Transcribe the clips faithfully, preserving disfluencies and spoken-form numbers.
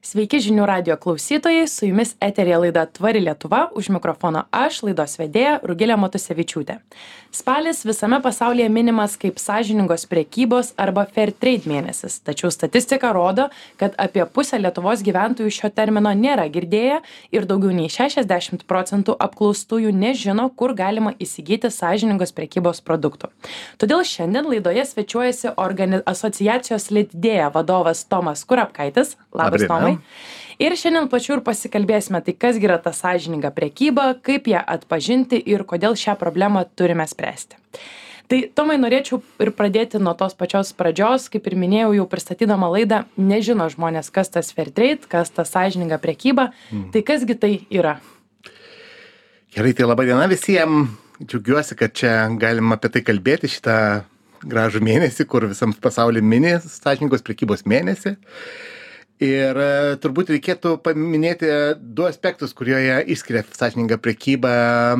Sveiki žinių radijo klausytojai, su jumis eterija laida Tvari Lietuva, už mikrofono aš, laidos vedėja Rugilė Matusevičiūtė. Spalis visame pasaulyje minimas kaip sąžiningos prekybos arba fair trade mėnesis, tačiau statistika rodo, kad apie pusę Lietuvos gyventojų šio termino nėra girdėję ir daugiau nei šešiasdešimt procentų apklaustųjų nežino, kur galima įsigyti sąžiningos prekybos produktų. Todėl šiandien laidoje svečiuojasi organi... asociacijos Litidėja vadovas Tomas Kurapkaitis. Labas, Tomai. Ir šiandien plačiau ir pasikalbėsime, tai kas yra ta sąžininga prekyba, kaip ją atpažinti ir kodėl šią problemą turime spręsti. Tai, Tomai, norėčiau ir pradėti nuo tos pačios pradžios, kaip ir minėjau jau pristatydama laidą, nežino žmonės, kas tas fair trade, kas ta sąžininga prekyba, mm. tai kasgi tai yra? Gerai, tai laba diena visiems, džiaugiuosi, kad čia galim apie tai kalbėti šitą gražų mėnesį, kur visam pasaulyje mini sąžiningos prekybos mėnesį. Ir turbūt reikėtų paminėti du aspektus, kurioje išskiria sąžiningą prekybą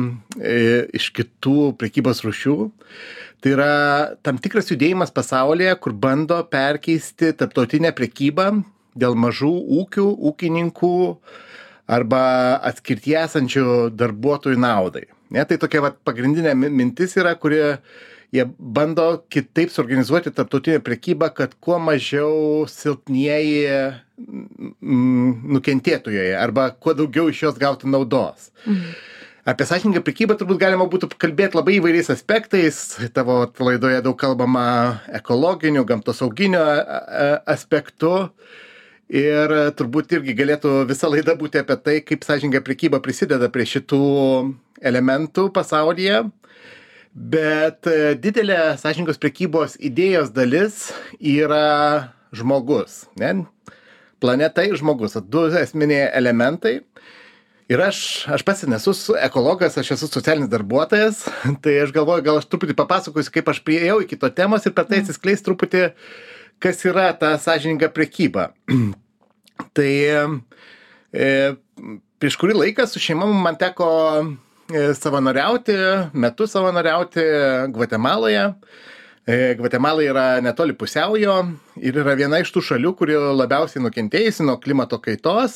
iš kitų prekybos rūšių. Tai yra tam tikras judėjimas pasaulyje, kur bando perkeisti tarptautinę prekybą dėl mažų ūkių, ūkininkų arba atskirtyje esančių darbuotojų naudai. Ne, tai tokia vat, pagrindinė mintis yra, kuri jie bando kitaip suorganizuoti tarptautinę prekybą, kad kuo mažiau silpnieji nukentėtų joje arba kuo daugiau iš jos gautų naudos. Mhm. Apie sąžiningą prekybą turbūt galima būtų kalbėti labai įvairiais aspektais. Tavo laidoje daug kalbama ekologiniu, gamtosauginiu aspektu. Ir turbūt irgi galėtų visa laida būti apie tai, kaip sąžininga prekyba prisideda prie šitų elementų pasaulyje. Bet didelė sąžiningos prekybos idėjos dalis yra žmogus. Ne? Planeta ir žmogus. Du esminiai elementai. Ir aš, aš pats nesu ekologas, aš esu socialinis darbuotojas. Tai aš galvoju, gal aš truputį papasakosiu, kaip aš priėjau iki to temos ir per tai atsiskleis truputį, kas yra ta sąžininga prekyba. Tai e, prieš kurį laiką su šeima man teko savanoriauti, metus savanoriauti Gvatemaloje. Gvatemala yra netoli pusiaujo ir yra viena iš tų šalių, kuri labiausiai nukentėjusi nuo klimato kaitos,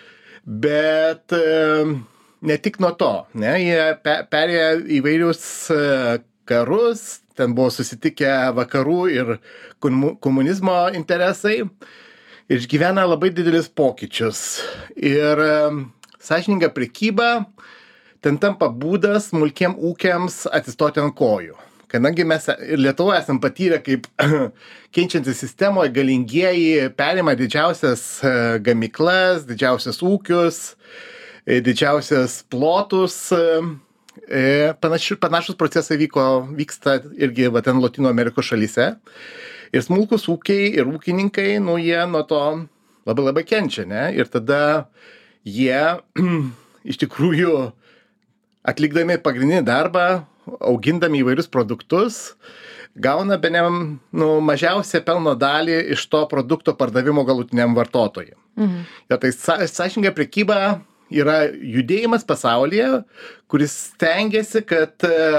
bet ne tik nuo to. Ne? Jie perėjo įvairius karus, ten buvo susitikę vakarų ir komunizmo interesai ir išgyvena labai didelis pokyčius. Ir sąžininga prekyba ten tampa būdas smulkiem ūkiams atsistoti ant kojų. Kadangi mes ir Lietuvoje esam patyrę, kaip keičiantis sistemoje galingieji perima didžiausias gamyklas, didžiausias ūkius, didžiausias plotus. Panašius, panašus procesai vyko, vyksta irgi va, ten Lotynų Amerikos šalyse. Ir smulkus ūkiai ir ūkininkai, nu, jie nuo to labai labai kenčia, ne? Ir tada jie iš tikrųjų atlikdami pagrindinį darbą, augindami įvairius produktus, gauna bene nu, mažiausią pelno dalį iš to produkto pardavimo galutiniam vartotojui. Mhm. Ja, tai sąžininga prekyba yra judėjimas pasaulyje, kuris stengiasi, kad,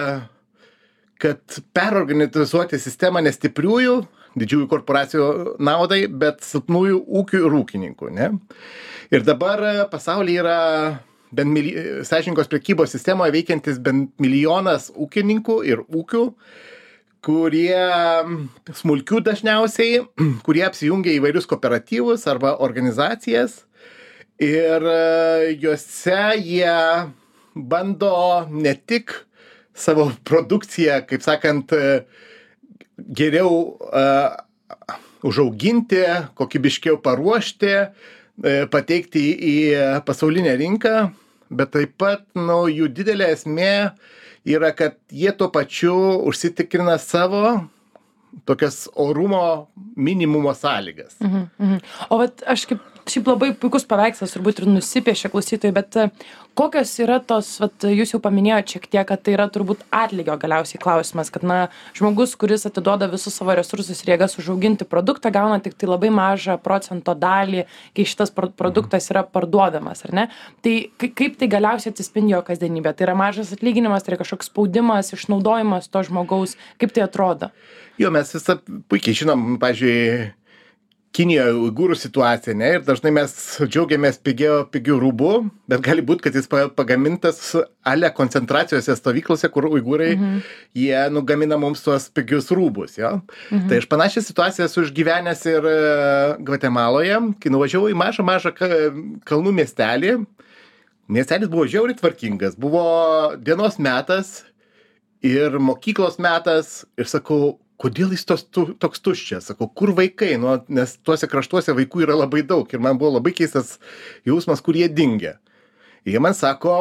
kad perorganizuoti sistemą ne stipriųjų, didžiųjų korporacijų naudai, bet silpnųjų ūkių ir ūkininkų. Ne? Ir dabar pasaulyje yra bent mili... sąžiningos prekybos sistemoje veikiantis bent milijonas ūkininkų ir ūkių, kurie smulkių dažniausiai, kurie apsijungia įvairius kooperatyvus arba organizacijas ir juose jie bando ne tik savo produkciją, kaip sakant, geriau uh, užauginti, kokybiškiau paruošti, uh, pateikti į pasaulinę rinką, bet taip pat, nu, jų didelė esmė yra, kad jie tuo pačiu užsitikrina savo tokias orumo minimumo sąlygas. Mhm, mhm. O vat aš kaip šiaip labai puikus paveikslas turbūt ir nusipiešia klausytojai, bet kokios yra tos, vat, jūs jau paminėjote šiek tiek, kad tai yra turbūt atlygio galiausiai klausimas, kad na, žmogus, kuris atiduoda visus savo resursus ir jėgas užauginti produktą, gauna tik tai labai mažą procento dalį, kai šitas produktas yra parduodamas, ar ne? Tai kaip tai galiausiai atsispindi jo kasdienybė? Tai yra mažas atlyginimas, tai yra kažkoks spaudimas, išnaudojimas to žmogaus, kaip tai atrodo? Jo, mes visą puikiai žinom, pavyzdžiui, Kinijoje uigūrų situacija, ne, ir dažnai mes džiaugiamės pigio, pigių rūbų, bet gali būti, kad jis pagamintas ale koncentracijose stovyklose, kur uigūrai, mhm. jie nugamina mums tuos pigius rūbus, jo. Mhm. Tai aš panašią situaciją esu išgyvenęs ir Gvatemaloje, kai nuvažiavau į mažą, mažą kalnų miestelį. Miestelis buvo žiauriai tvarkingas, buvo dienos metas ir mokyklos metas ir sakau, kodėl jis tos, tu, toks tuščias? Sakau, kur vaikai? Nu, nes tuose kraštuose vaikų yra labai daug ir man buvo labai keistas jausmas, kur jie dingia. Jie man sako,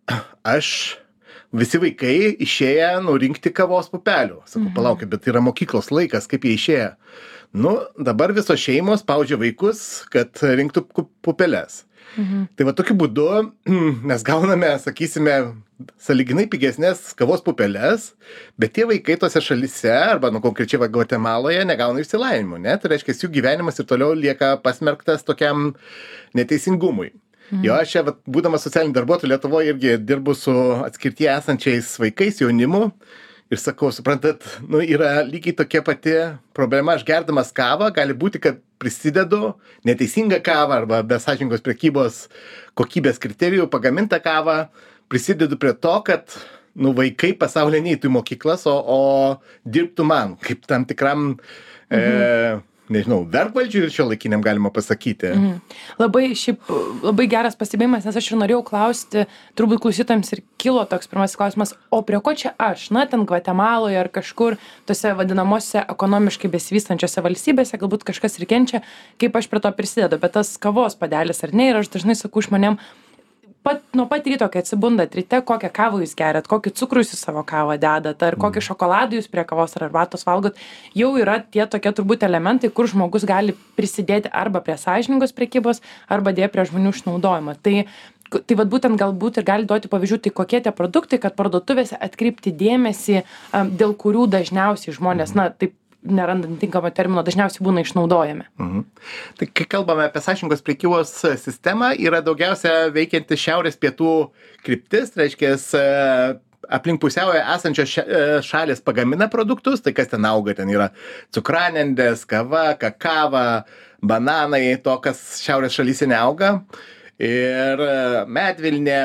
aš visi vaikai išėję nurinkti kavos pupelių. Sakau, mhm. palaukit, bet yra mokyklos laikas, kaip jie išėję. Nu, dabar visos šeimos spaudžia vaikus, kad rinktų pupeles. Mhm. Tai va tokiu būdu mes gauname, sakysime, sąlyginai pigesnės kavos pupeles, bet tie vaikai tose šalyse, arba nu konkrečiai va Gvatemaloje, negauna išsilavinimo, ne? Tai reiškia, jų gyvenimas ir toliau lieka pasmerktas tokiam neteisingumui. Mhm. Jo, aš čia, va, būdamas socialiniu darbuotoju Lietuvoje, irgi dirbu su atskirtyje esančiais vaikais, jaunimu. Ir sakau, suprantat, nu, yra lygiai tokia pati problema, aš gerdamas kavą, gali būti, kad prisidedu neteisingą kavą arba be sąžiningos prekybos kokybės kriterijų pagamintą kavą, prisidedu prie to, kad nu, vaikai pasaulyje neįtų į mokyklas, o, o dirbtų man, kaip tam tikram, mhm. e, nežinau, vergvaldžiui ir šiuolaikiniam galima pasakyti. Mhm. Labai, šiaip, labai geras pastebėjimas, nes aš ir norėjau klausti, turbūt klausytojams ir kilo toks pirmasis klausimas, o prie ko čia aš? Na, ten Gvatemaloje ar kažkur tose vadinamose ekonomiškai besivystančiose valstybėse, galbūt kažkas ir kenčia, kaip aš prie to prisidedu, bet tas kavos padelis ar ne, ir aš dažnai sakau žmonėm, pat, nuo pat ryto, kai atsibundat ryte, kokią kavą jūs geriat, kokį cukrų jūs į savo kavą dedat, ar kokį šokoladą jūs prie kavos ar arbatos valgot, jau yra tie tokie turbūt elementai, kur žmogus gali prisidėti arba prie sąžiningos prekybos, arba dėja prie žmonių išnaudojimo. Tai, tai vat būtent galbūt ir gali duoti pavyzdžių, tai kokie tie produktai, kad parduotuvėse atkreipti dėmesį, dėl kurių dažniausiai žmonės, na, taip, nerandant tinkamo termino, dažniausiai būna išnaudojami. Mhm. Tai kai kalbame apie sąžiningos prekybos sistemą, yra daugiausia veikianti šiaurės pietų kryptis, reiškia, aplink pusiaują esančios šalis pagamina produktus, tai kas ten auga, ten yra cukranendės, kava, kakava, bananai, to, kas šiaurės šalyse neauga, ir medvilnė,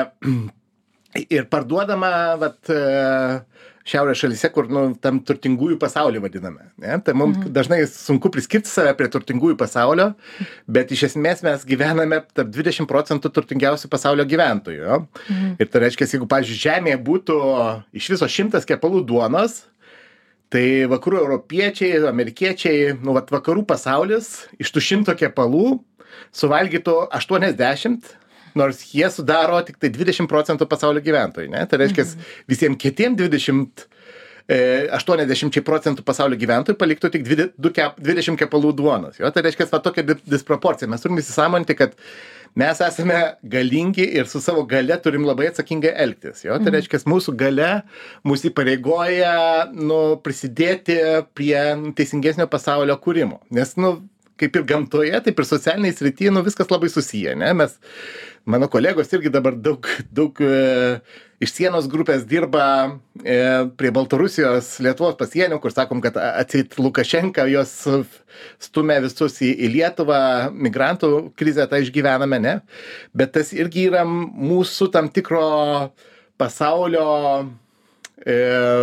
ir parduodama, vat, šiaurės šalyse, kur nu, tam turtingųjų pasaulį vadiname. Ne? Tai mums mhm. dažnai sunku priskirti save prie turtingųjų pasaulio, bet iš esmės mes gyvename tarp dvidešimt procentų turtingiausių pasaulio gyventojų. Jo? Mhm. Ir tai reiškia, jeigu, pavyzdžiui, žemėje būtų iš viso šimtas kepalų duonos, tai vakarų europiečiai, amerikiečiai, nu, vat, vakarų pasaulis iš tų šimto kepalų suvalgytų aštuoniasdešimt, nors jie sudaro tik tai dvidešimt procentų pasaulio gyventojų, ne? Tai reiškia, visiems kitiem dvidešimt, aštuoniasdešimt procentų pasaulio gyventojų paliktų tik dvidešimt kepalų duonos. Jo? Tai reiškia, va tokia disproporcija. Mes turim įsisąmoninti, kad mes esame galingi ir su savo gale turim labai atsakingai elgtis. Jo? Tai reiškia, mūsų gale mūsų įpareigoja nu, prisidėti prie teisingesnio pasaulio kūrimo. Nes, nu, kaip ir gamtoje, taip ir socialiniai srityje, nu, viskas labai susiję, ne? Mes, mano kolegos irgi dabar daug, daug e, iš sienos grupės dirba e, prie Baltarusijos, Lietuvos pasienio, kur sakom, kad atseit Lukašenka jos stumia visus į, į Lietuvą, migrantų krizę tą išgyvename, ne? Bet tas irgi yra mūsų tam tikro pasaulio e,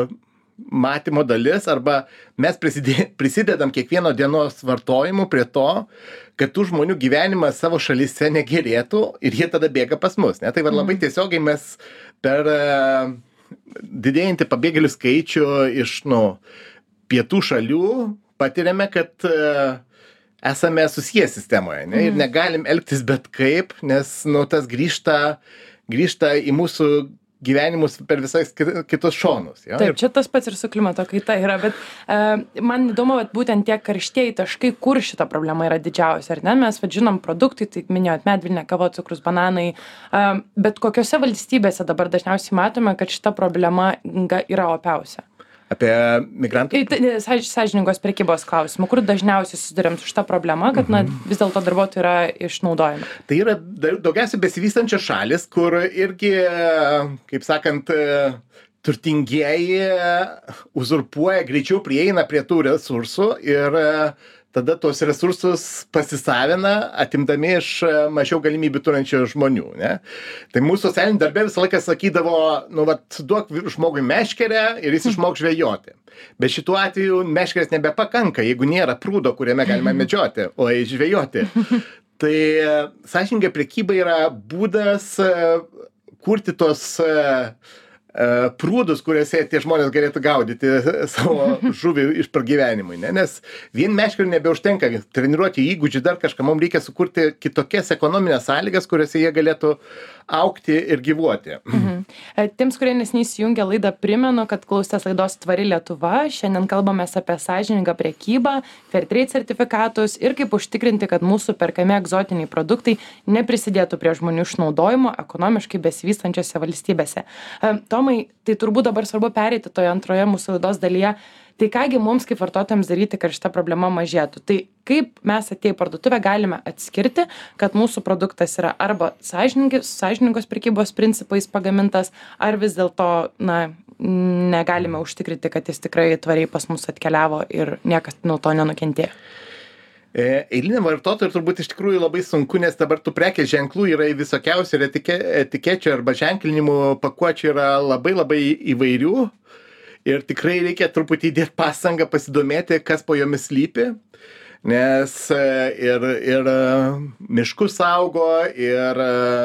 matymo dalis, arba mes prisidė, prisidedam kiekvieno dienos vartojimu prie to, kad tų žmonių gyvenimas savo šalyse negerėtų ir jie tada bėga pas mus. Ne? Tai va, labai tiesiogiai mes per uh, didėjantį pabėgėlių skaičių iš nu, pietų šalių patiriame, kad uh, esame susiję sistemoje, ne? Ir negalim elgtis bet kaip, nes nu, tas grįžta, grįžta į mūsų gyvenimus per visais kitus šonus. Jo? Taip, čia tas pats ir su klimato kaita yra, bet uh, man įdomu, bet būtent tie karštieji taškai, kur šita problema yra didžiausia, ar ne? Mes vad žinom produktai, tai minėjot medvilnė, kava, cukrus, bananai, uh, bet kokiose valstybėse dabar dažniausiai matome, kad šita problema yra opiausia? Apie migrantų? Sąžiningos prekybos klausimų, kur dažniausiai susidurėm su šitą problemą, kad na, vis dėlto darbuotojai yra išnaudojami. Tai yra daugiausiai besivystančios šalis, kur irgi, kaip sakant, turtingieji uzurpuoja, greičiau prieina prie tų resursų ir tada tuos resursus pasisavina, atimdami iš mažiau galimybių turinčių žmonių, ne? Tai mūsų socialiniam darbe visą laiką sakydavo, nu, vat, duok žmogui meškerę ir jis išmok žvejoti. Bet šituo atveju meškerės nebepakanka, jeigu nėra prūdo, kuriame galima medžioti, o žvejoti. Tai sąžininga prekyba yra būdas kurti tos prūdus, kuriuose tie žmonės galėtų gaudyti savo žuvį iš pragyvenimui, ne? Nes vien meškerių nebeužtenka treniruoti įgūdžių, dar kažką, mums reikia sukurti kitokias ekonominės sąlygas, kuriuose jie galėtų augti ir gyvuoti. Mhm. Tiems, kurie neseniai įsijungė laidą, primenu, kad klausėtės laidos Tvari Lietuva. Šiandien kalbamės apie sąžiningą prekybą, Fairtrade sertifikatus ir kaip užtikrinti, kad mūsų perkami egzotiniai produktai neprisidėtų prie žmonių išnaudojimo ekonomiškai besivystančiose valstybėse. Tomai, tai turbūt dabar svarbu pereiti toje antroje mūsų laidos dalyje. Tai kągi mums kaip vartotojams daryti, kad šita problema mažėtų? Tai kaip mes atėję į parduotuvę galime atskirti, kad mūsų produktas yra arba sąžiningos prekybos principais pagamintas, ar vis dėlto, na, negalime užtikrinti, kad jis tikrai tvariai pas mus atkeliavo ir niekas nuo to nenukentėjo? Eiliniam vartotojui turbūt iš tikrųjų labai sunku, nes dabar tų prekės ženklų yra visokiausių ir etike, etikečių arba ženklinimų pakuočių yra labai labai įvairių. Ir tikrai reikia truputį įdėti pastangą pasidomėti, kas po jomis slypi, nes ir, ir miškus saugo, ir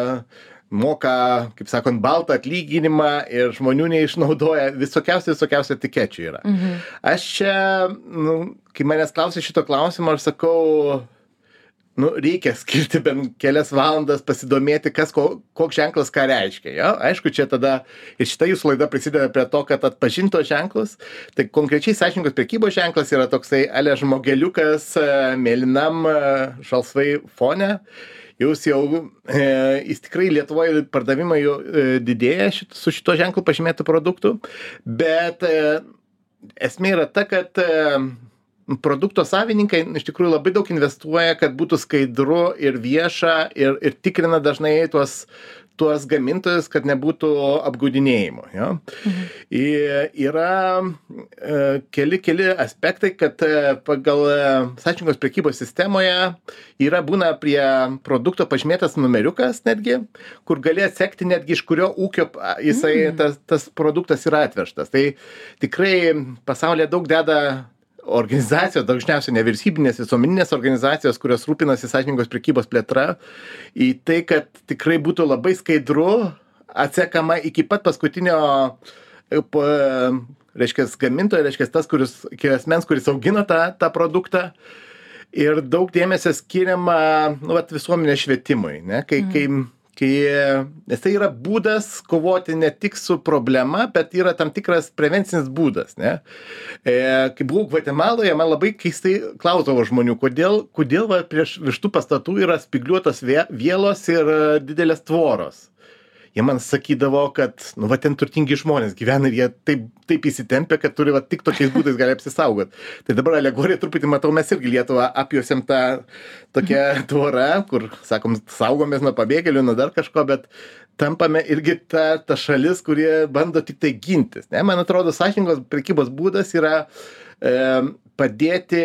moka, kaip sakant, baltą atlyginimą ir žmonių neišnaudoja, visokiausių, visokiausių etikečių yra. Mhm. Aš čia, nu, kai manęs klausia šito klausimo, aš sakau, nu, reikia skirti bent kelias valandas pasidomėti, kas, ko, koks ženklas ką reiškia. Ja? Aišku, čia tada ir šita jūsų laida prisideda prie to, kad atpažinto ženklus. Tai konkrečiai sąžiningos prekybos ženklas yra toksai ale žmogeliukas mėlynam žalsvai fone. Jūs jau, e, jis tikrai Lietuvoje pardavimai jau e, didėja šit, su šito ženklu pažymėtų produktų, bet e, esmė yra ta, kad e, produkto savininkai iš tikrųjų labai daug investuoja, kad būtų skaidru ir vieša ir, ir tikrina dažnai tuos, tuos gamintojus, kad nebūtų apgaudinėjimo. Ja? Mhm. Ir yra e, keli, keli aspektai, kad e, pagal e, sąžiningos prekybos sistemoje yra būna prie produkto pažymėtas numeriukas netgi, kur gali atsekti netgi iš kurio ūkio jisai, mhm. tas, tas produktas yra atvežtas. Tai tikrai pasaulyje daug deda organizacijos, dažniausiai nevyriausybinės visuomeninės organizacijos, kurios rūpinasi sąžiningos prekybos plėtra, į tai, kad tikrai būtų labai skaidru, atsekama iki pat paskutinio, reiškia, gamintojo, reiškia, tas, kuris, asmens, kuris augino tą, tą produktą. Ir daug dėmesio skiriama, nu, vat, visuomenės švietimui, ne, kai, mm. kai Kai, nes tai yra būdas kovoti ne tik su problema, bet yra tam tikras prevencinis būdas. Ne? E, kai buvau Gvatemaloje, man labai keistai klausdavo žmonių, kodėl, kodėl va, prieš vištų pastatų yra spygliuotos vielos ir didelės tvoros. Jie man sakydavo, kad, nu, va, ten turtingi žmonės gyvena ir jie taip, taip įsitempia, kad turi, va, tik tokiais būdais gali apsisaugoti. Tai dabar alegoriją truputį matau, mes irgi Lietuvą apjuosėm tą tokią tvorą, kur, sakom, saugomės nuo pabėgėlių, nuo dar kažko, bet tampame irgi ta, ta šalis, kurie bando tik tai gintis. Ne? Man atrodo, sąžiningos prekybos būdas yra e, padėti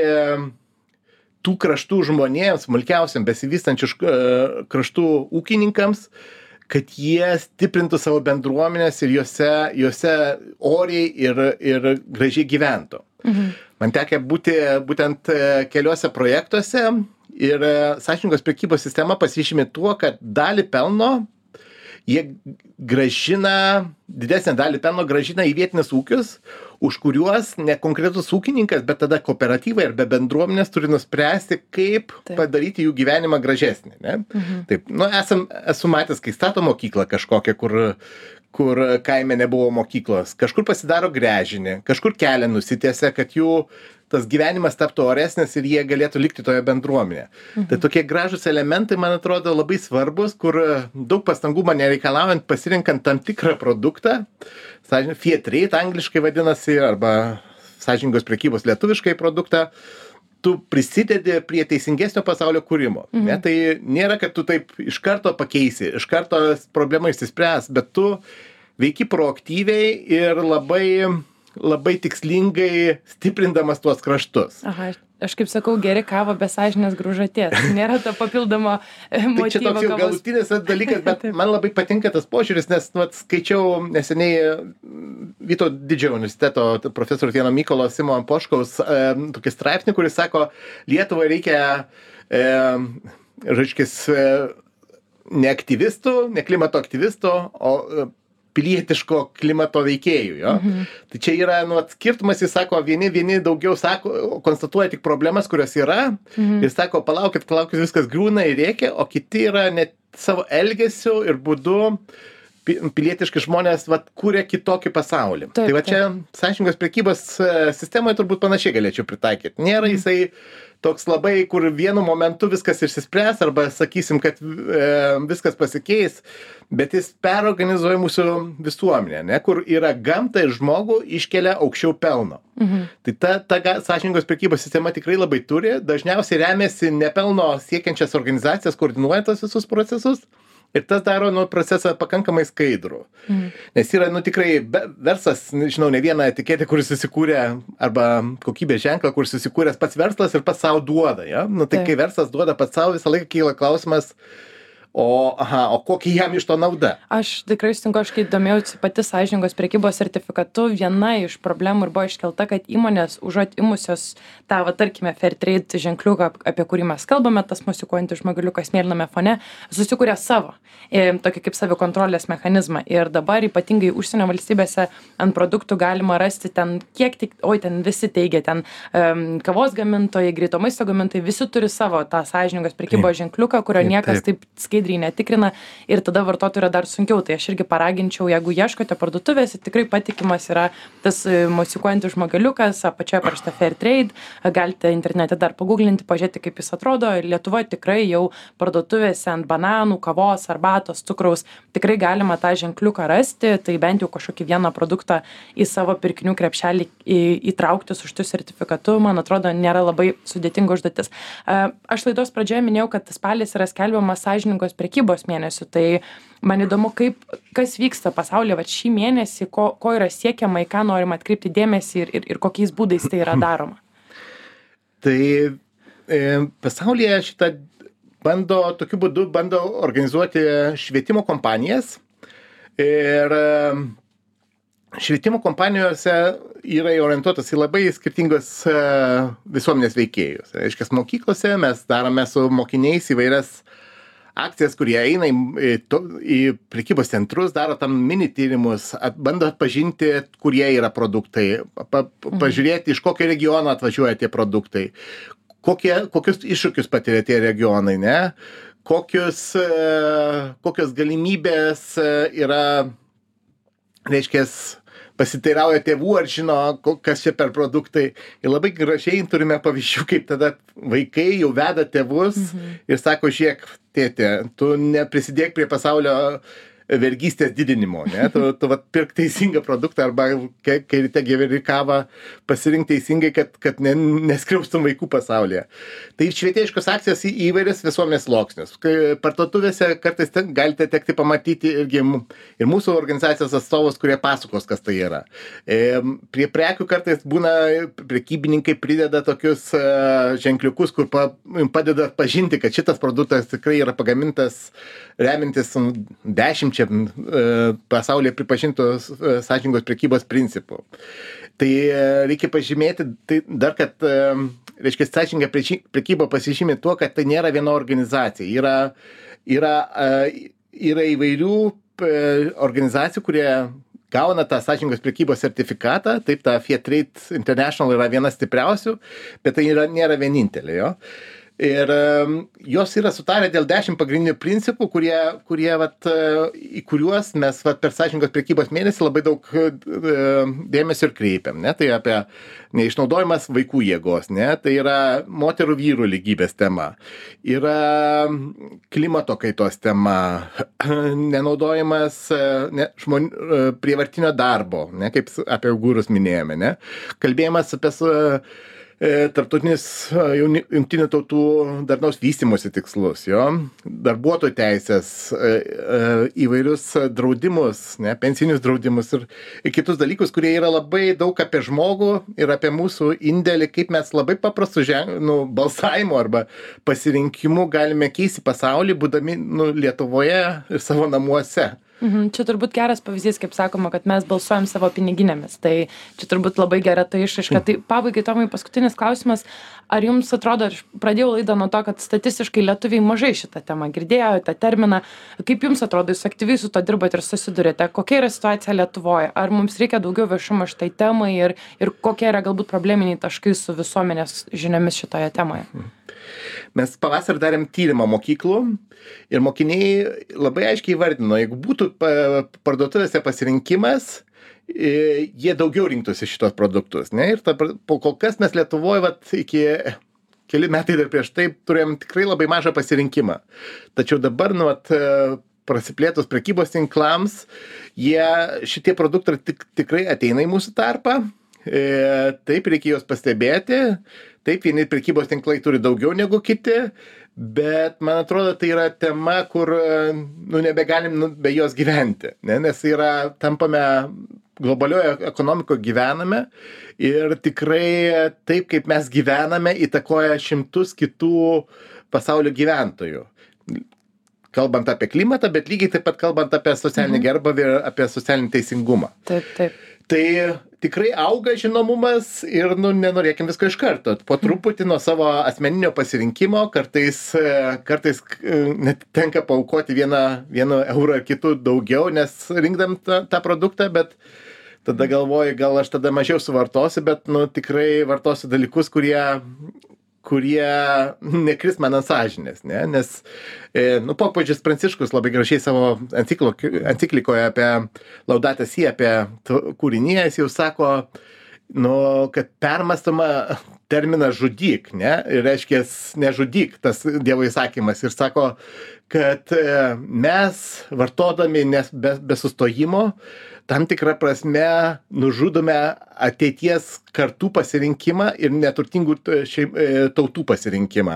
tų kraštų žmonėms, smulkiausiam, besivystančių e, kraštų ūkininkams, kad jie stiprintų savo bendruomenės ir juose, juose oriai ir, ir gražiai gyventų. Mhm. Man tekia būti būtent keliuose projektuose ir sąžiningos prekybos sistema pasižymi tuo, kad dalį pelno jie gražina, didesnę dalį pelno gražina į vietinius ūkius, už kuriuos ne konkretus ūkininkas, bet tada kooperatyvai arba bendruomenės turi nuspręsti, kaip Taip. Padaryti jų gyvenimą gražesnį. Ne? Mhm. Taip, nu, esam, esu matęs, kai stato mokyklą kažkokią, kur, kur kaime nebuvo mokyklos, kažkur pasidaro gręžinį, kažkur kelią nusitiesia, kad jų tas gyvenimas taptų oresnis ir jie galėtų likti toje bendruomenėje. Mhm. Tai tokie gražūs elementai, man atrodo, labai svarbus, kur daug pastangų man nereikalaujant pasirinkant tam tikrą produktą, Fairtrade angliškai vadinasi, arba sąžiningos prekybos lietuviškai produktą, tu prisidedi prie teisingesnio pasaulio kūrimo. Mhm. Ne? Tai nėra, kad tu taip iš karto pakeisi, iš karto problema išsispręs, bet tu veiki proaktyviai ir labai labai tikslingai stiprindamas tuos kraštus. Aha, Aš kaip sakau, geri kava be sąžinės graužaties. Nėra to papildomo motyvo. Tai čia toks jau kavos. galutinis dalykas, bet man labai patinka tas požiūris, nes nu, vat, skaičiau neseniai Vytauto didžiojo universiteto profesoriaus vieno Mykolo Simo Poškaus e, tokį straipsnį, kuris sako, Lietuvai reikia e, reiškis, e, ne aktyvistų, ne klimato aktyvistų, o e, pilietiško klimato veikėjų, jo. Mhm. Tai čia yra, nu, skirtumas, jis sako, vieni, vieni daugiau sako, konstatuoja tik problemas, kurios yra, mhm. ir sako, palaukit, palaukit, viskas griūna ir reikia, o kiti yra net savo elgesiu ir būdu pilietiški žmonės, vat, kūrė kitokį pasaulį. Taip, tai va čia sąžiningos prekybos sistemoje turbūt panašiai galėčiau pritaikyti. Nėra mhm. jisai toks labai, kur vienu momentu viskas išsispręs, arba sakysim, kad e, viskas pasikeis, bet jis perorganizuoja mūsų visuomenę, ne, kur yra gamta ir žmogų iškelia aukščiau pelno. Mhm. Tai ta, ta sąžiningos prekybos sistema tikrai labai turi, dažniausiai remiasi nepelno siekiančias organizacijas, koordinuoja tos visus procesus. Ir tas daro nu, procesą pakankamai skaidrų. Mm. Nes yra nu, tikrai verslas, žinau, ne vieną etiketę, kuris susikūrė, arba kokybės ženklą, kuris susikūręs pats verslas ir pats savo duoda. Ja? Nu, tai, tai kai verslas duoda pats savo, visą laiką kyla klausimas, o, aha, o kokia jam iš to nauda? Aš tikrai sutinku, aš kai domėjausi pati sąžiningos prekybos sertifikatu, viena iš problemų ir buvo iškelta, kad įmonės užuot imusios tą, va, tarkime, fair trade ženkliuką, apie kurį mes kalbame, tas mosikuojantis žmogeliukas mėlyname fone, susikūrė savo, ir, tokį kaip savikontrolės mechanizmą. Ir dabar ypatingai užsienio valstybėse ant produktų galima rasti ten, kiek tik, oi, ten visi teigia, ten um, kavos gamintojai, greito maisto gamintojai, visi turi savo tą sąžiningos prekybos ženkliuką, kurio taip, niekas taip, taip skaidriai netikrina ir tada vartotojui yra dar sunkiau. Tai aš irgi paraginčiau, jeigu ieškote parduotuvėse, tikrai patikimas yra tas mosikuojantis žmogeliukas, apačioje parašyta fair trade, galite internete dar paguglinti, pažiūrėti, kaip jis atrodo. Lietuvoje tikrai jau parduotuvėse ant bananų, kavos, arbatos, cukraus tikrai galima tą ženkliuką rasti, tai bent jau kažkokį vieną produktą į savo pirkinių krepšelį įtraukti su šitu sertifikatu, man atrodo, nėra labai sudėtinga užduotis. Aš laidos pradžioje minėjau, kad spalis yra skelbiamas sąžiningos prekybos mėnesių, tai man įdomu, kaip, kas vyksta pasaulyje vat šį mėnesį, ko, ko yra siekiama, į ką norima atkreipti dėmesį ir, ir, ir kokiais būdais tai yra daroma. Tai e, pasaulyje šitą bando, tokiu būdu bando organizuoti švietimo kompanijas ir e, švietimo kompanijose yra orientuotas į labai skirtingos e, visuomenės veikėjus. Reiškia, mokyklose mes darome su mokiniais įvairias akcijas, kurie eina į, į prekybos centrus, daro tam mini tyrimus, at, bando atpažinti, kurie yra produktai, pa, pažiūrėti, iš kokio regiono atvažiuoja tie produktai, kokie, kokius iššūkius patiria tie regionai, ne? Kokius, kokios galimybės yra, reiškia, pasiteirauja tėvų, ar žino, kas čia per produktai. Ir labai gražiai turime pavyzdžių, kaip tada vaikai jau veda tėvus mhm. ir sako, žiūrėk, tėtė, tu neprisidėk prie pasaulio vergystės didinimo, ne? Tu, tu vat, pirk teisingą produktą arba kai, kai ryte geri kavą, pasirink teisingai, kad, kad ne, neskriaustum vaikų pasaulyje. Tai švietėjiškos akcijos į įvairias visuomenės sluoksnius. Parduotuvėse kartais te, galite tekti pamatyti irgi ir mūsų organizacijos atstovus, kurie pasakos, kas tai yra. E, prie prekių kartais būna prekybininkai prideda tokius uh, ženkliukus, kur pa, padeda pažinti, kad šitas produktas tikrai yra pagamintas remintis dešimt čia pasaulyje pripažintos sąžiningos prekybos principų. Tai reikia pažymėti tai dar, kad reiškia, sąžininga prekyba pasižymė tuo, kad tai nėra viena organizacija. Yra, yra, yra įvairių organizacijų, kurie gauna tą sąžiningos prekybos sertifikatą, taip ta Fair Trade International yra viena stipriausių, bet tai yra, nėra vienintelė, jo. Ir um, jos yra sutarę dėl dešimt pagrindinių principų, kurie, kurie vat, į kuriuos mes vat, per sąžiningos prekybos mėnesį labai daug uh, dėmesio ir kreipiam. Ne? Tai apie neišnaudojimas vaikų jėgos, ne? Tai yra moterų vyrų lygybės tema, yra klimato kaitos tema, nenaudojimas ne, žmon, prievartinio darbo, ne? Kaip apie uigūrus minėjome, ne? Kalbėjimas apie tarptautinis jungtinių tautų darnaus vystymosi tikslus, jo, darbuotojų teisės, įvairius draudimus, ne, pensinius draudimus ir, ir kitus dalykus, kurie yra labai daug apie žmogų ir apie mūsų indėlį, kaip mes labai paprastų žen, nu, balsavimo arba pasirinkimų galime keisti pasaulį, būdami nu, Lietuvoje ir savo namuose. Mhm. Čia turbūt geras pavyzdys, kaip sakoma, kad mes balsuojam savo piniginėmis. Tai čia turbūt labai gera tai išraiška. Tai pabaigai, Tomai, paskutinis klausimas. Ar jums atrodo, aš pradėjau laidą nuo to, kad statistiškai lietuviai mažai šitą temą girdėjo, tą terminą. Kaip jums atrodo, jūs aktyviai su to dirbat ir susidurėte? Kokia yra situacija Lietuvoje? Ar mums reikia daugiau viešumo šitai temai ir, ir kokie yra galbūt probleminiai taškai su visuomenės žiniomis šitoje temoje? Mes pavasarį darėm tyrimą mokyklų ir mokiniai labai aiškiai įvardino, jeigu būtų parduotuvėse pasirinkimas, jie daugiau rinktųsi šitos produktus. Ne? Ir ta, po kol kas mes Lietuvoje vat, iki keli metai dar prieš tai turėjom tikrai labai mažą pasirinkimą. Tačiau dabar, nu, vat, prasiplėtus prekybos tinklams, jie, šitie produktai tik, tikrai ateina į mūsų tarpą. E, taip, reikia juos pastebėti. Taip, vieni prekybos tinklai turi daugiau negu kiti, bet man atrodo, tai yra tema, kur nu, nebegalim nu, be jos gyventi, ne? Nes yra, tampame globalioje ekonomikoje gyvename ir tikrai taip, kaip mes gyvename, įtakoja šimtus kitų pasaulio gyventojų. Kalbant apie klimatą, bet lygiai taip pat kalbant apie socialinį mhm. gerbavį ir apie socialinį teisingumą. Taip, taip. Tai tikrai auga žinomumas ir nu, nenorėkim visko iš karto. Po truputį nuo savo asmeninio pasirinkimo, kartais, kartais net tenka paaukoti vieną, vieną eurą ar kitų daugiau, nes rinkdam tą, tą produktą, bet tada galvoju, gal aš tada mažiau suvartosiu, bet nu, tikrai vartosiu dalykus, kurie... kurie nekris man ant sąžinės, ne? Nes e, nu, popiežius Pranciškus labai gražiai savo enciklikoje apie Laudato Si, apie kūriniją, jis jau sako, nu, kad permastoma terminą žudyk, ne? Ir reiškia, nežudyk, tas Dievo įsakymas. Ir sako, kad e, mes vartodami nes, be, be sustojimo, tam tikrą prasme nužudome ateities kartų pasirinkimą ir neturtingų šiaip, tautų pasirinkimą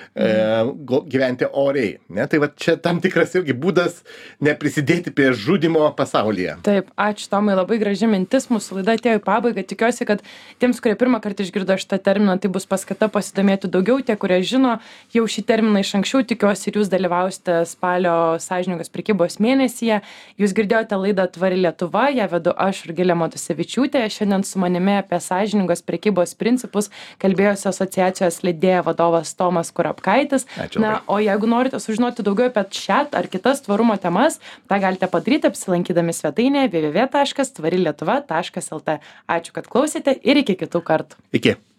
mhm. gyventi oriai. Ne? Tai va čia tam tikras irgi būdas neprisidėti prie žudimo pasaulyje. Taip, ačiū Tomai, labai graži mintis, mūsų laida atėjo į pabaigą. Tikiuosi, kad tiems, kurie pirmą kartą išgirdo šitą terminą, tai bus paskata pasidomėti daugiau. Tie, kurie žino jau šį terminą iš anksčiau, tikiuosi ir jūs dalyvausite spalio sąžiningos prekybos mėnesyje. Jūs girdėjote laidą Tvari Lietuva, ją vedu aš, Rugilė Matusevičiūtė. Šiandien su manimi apie sąžiningos prekybos principus kalbėjosi asociacijos Lidėja vadovas Tomas Kurapkaitis. Ačiū. Na, o jeigu norite sužinoti daugiau apie šią ar kitas tvarumo temas, tą galite padaryti apsilankydami svetainėje w w w taškas tvari lietuva taškas l t. Ačiū, kad klausėte ir iki kitų kartų. Iki.